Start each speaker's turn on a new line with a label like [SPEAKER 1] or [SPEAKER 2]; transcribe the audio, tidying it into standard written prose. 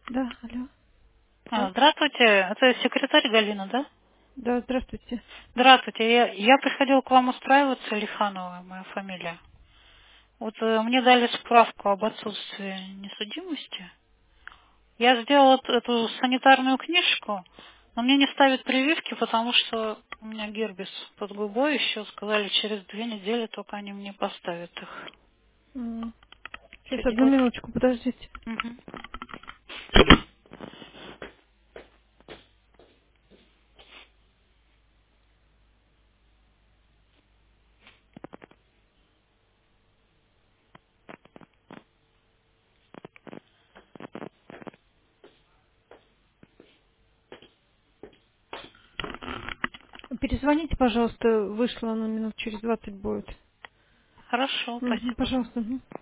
[SPEAKER 1] Да, алло. Да,
[SPEAKER 2] Здравствуйте, это секретарь Галина, да?
[SPEAKER 1] да, здравствуйте.
[SPEAKER 2] Здравствуйте, я приходила к вам устраиваться, Лиханова моя фамилия. Вот мне дали справку об отсутствии несудимости. Я сделала эту санитарную книжку, но мне не ставят прививки, потому что у меня герпес под губой еще. Сказали, через 2 недели только они мне поставят их.
[SPEAKER 1] Сейчас,
[SPEAKER 2] Что
[SPEAKER 1] одну
[SPEAKER 2] делать?
[SPEAKER 1] минуточку, подождите.
[SPEAKER 2] Мгм.
[SPEAKER 1] Перезвоните, пожалуйста, вышло оно минут через 20 будет.
[SPEAKER 2] Хорошо, спасибо.
[SPEAKER 1] Пожалуйста.